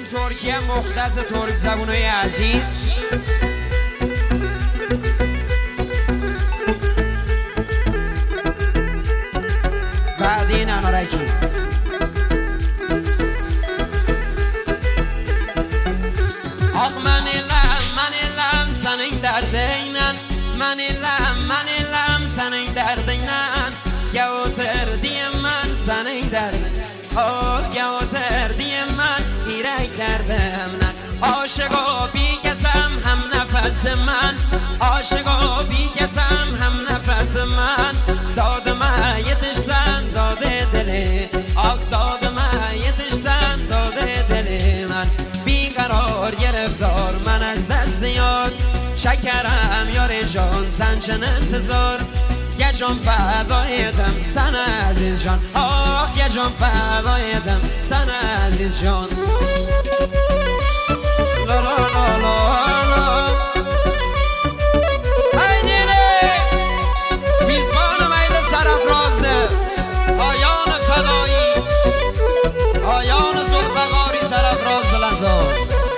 ترکیه مختص ترک زبونای عزیز. بعدی نانارکی آخ من الم سنین دردینن من الم سنین دردینن گوتر دیم من سنین دردینن گوتر دیم من ایرک دردم نه عاشقا بی کسم هم نفس من عاشقا بی کسم هم نفس من داد من یتشتن داده دله آک داد من یتشتن داده دله من بیقرار گرفتار من از دست یاد شکرم یار جان سن چن انتظار گجان فدایدم سن عزیز جان آه گجان فدایدم سن عزیز جان لا لا لا لا لا هیدیره میزبان میل سرافرازده آیان فدایی آیان زلفقاری سرافراز دلزار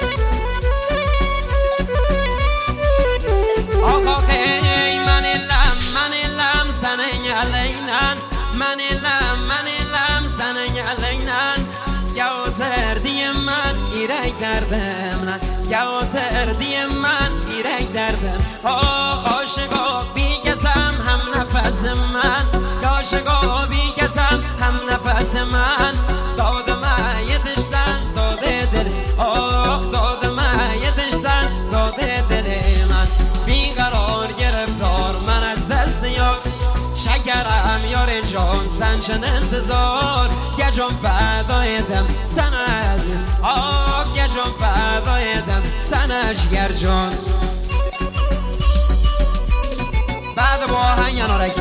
آقا که من الم سنین علینن من الم سنین علینن گوتر دیم من ایرک دردم نه گوتر دیم من ایرک دردم آخ عاشقا بی کسم هم نفس من عاشقا بی کسم هم نفس من داد من یتشتن داده دل آخ داد من یتشتن داده دل من بیقرار گرفتار من از دست یاد شکرم یار جان سن چن انتظار گجان فدایدم سن عزیز آه گجان فدایدم سن جگر جان بعد با آهنگ ینارکی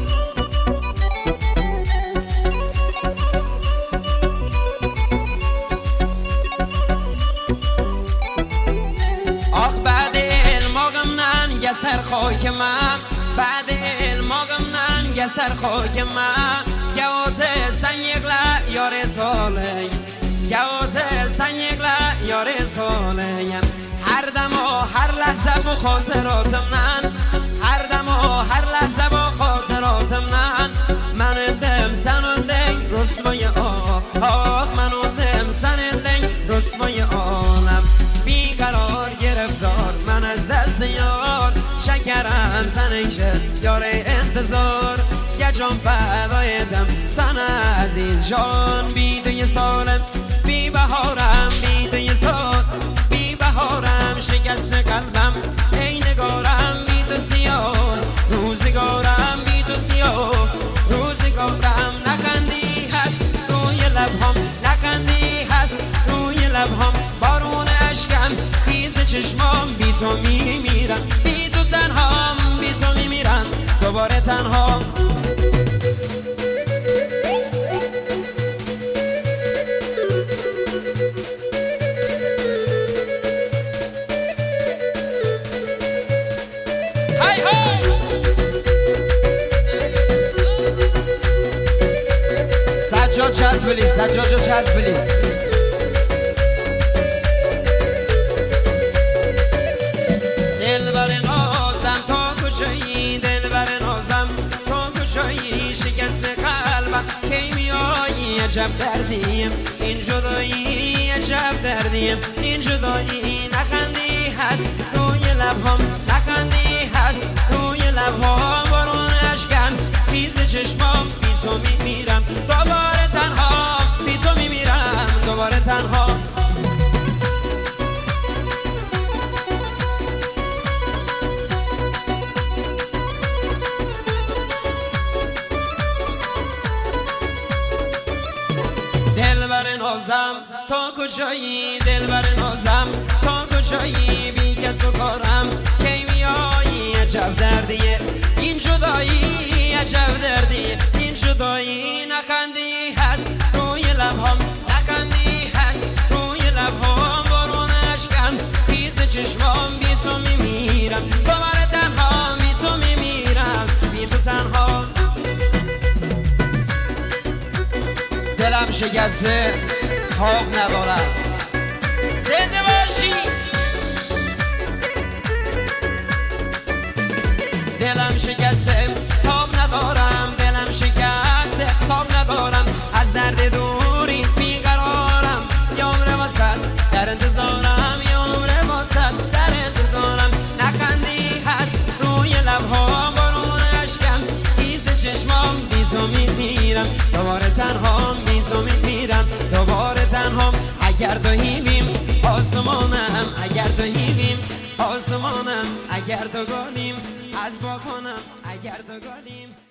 آخ بعد الماغم نن گسر خاک من بعد الماغم نن گسر خاک من گوته سنیقلا یار ساله گوته سنیقلا یار ساله هر دم و هر لحظه با خاطراتم نن هر دم و هر لحظه با خاطراتم نن من دم سنندن رسوای آخ من دم سنندن رسوای آنم بیقرار گرفتار من از دست یار شکرم سنین شد یار انتظار گجان فدایدم سن عزیز جان بی دوی سالم بی بهارم بی دوی سال بی بهارم شکست قلبم ای نگارم بی تو سیاه روزگارم بی تو سیاه روزگارم نخندی هست روی لبهام نخندی هست روی لبهام بارون اشکم خیز چشمام بی تو میمیرم بی تو تنهام بی تو میمیرم دوباره تنها سجاد چسب بلیز سجاد چسب بلیز دلبر نازم تا کجایی دلبر نازم تا کجایی شکست قلبم کی میایی عجب دردیم این جدایی عجب دردیم این جدایی نخندی هست روی لبهام نخندی هست روی لبهام بارون اشکم خیز چشمام بی تو میمیرم دوباره تنها بی تو میمیرم دوباره تنها دلبر نازم تا کجایی دلبر نازم تا کجایی بی کس و کارم کی میایی عجب دردیه این جدایی عجب دردیه این جدایی نخندی هست روی لبهام نخندی هست روی لبهام بارون اشکم خیز چشمام بی تو میمیرم دوباره تنها بی تو میمیرم بی تو تنها دلم شکسته خواب ندارم زنده باشی. دلم شکسته تاب ندارم، دلم شکسته تاب ندارم، از درد دوری بیقرارم، یه عمر واسد در انتظارم، یه عمر واسد در انتظارم. نخندی هست روی لبها بارون اشکم، ایز چشمام بی تو میمیرم، دوباره تنهام بی تو میمیرم، دوباره تنهام. اگر دو هیلیم آسمانم، اگر دو هیلیم آسمانم، اگر دو گلیم از باکنم، اگر دو گلیم